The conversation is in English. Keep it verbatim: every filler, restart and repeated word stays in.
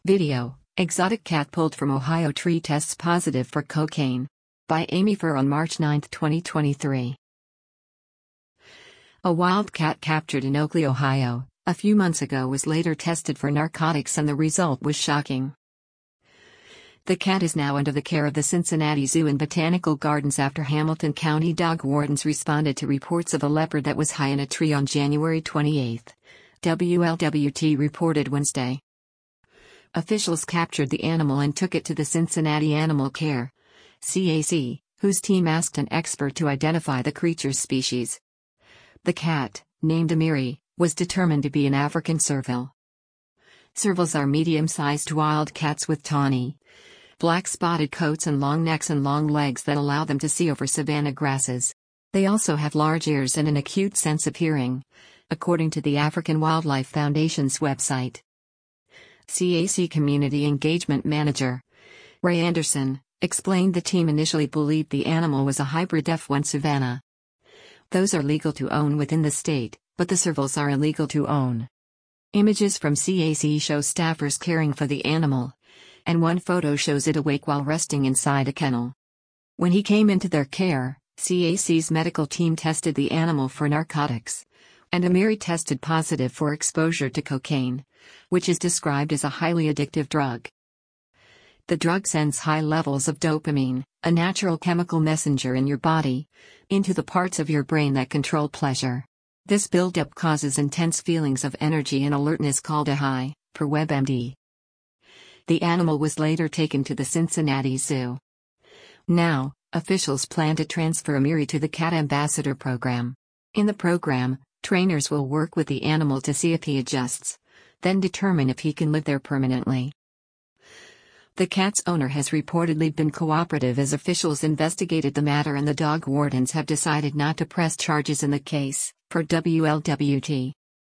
Video: Exotic cat pulled from Ohio tree tests positive for cocaine. By Amy Furr on March ninth, twenty twenty-three. A wild cat captured in Oakley, Ohio, a few months ago was later tested for narcotics and the result was shocking. The cat is now under the care of the Cincinnati Zoo and Botanical Gardens after Hamilton County dog wardens responded to reports of a leopard that was high in a tree on January twenty-eighth. W L W T reported Wednesday. Officials captured the animal and took it to the Cincinnati Animal Care C A C, whose team asked an expert to identify the creature's species. The cat, named Amiri, was determined to be an African serval. Servals are medium-sized wild cats with tawny, black spotted coats and long necks and long legs that allow them to see over savanna grasses. They also have large ears and an acute sense of hearing, according to the African Wildlife Foundation's website. C A C Community Engagement Manager Ray Anderson explained the team initially believed the animal was a hybrid F one savanna. Those are legal to own within the state, but the servals are illegal to own. Images from C A C show staffers caring for the animal, and one photo shows it awake while resting inside a kennel. When he came into their care, C A C's medical team tested the animal for narcotics, and Amiri tested positive for exposure to cocaine, which is described as a highly addictive drug. The drug sends high levels of dopamine, a natural chemical messenger in your body, into the parts of your brain that control pleasure. This buildup causes intense feelings of energy and alertness called a high, per WebMD. The animal was later taken to the Cincinnati Zoo. Now, officials plan to transfer Amiri to the Cat Ambassador program. In the program, trainers will work with the animal to see if he adjusts, then determine if he can live there permanently. The cat's owner has reportedly been cooperative as officials investigated the matter and the dog wardens have decided not to press charges in the case, per W L W T.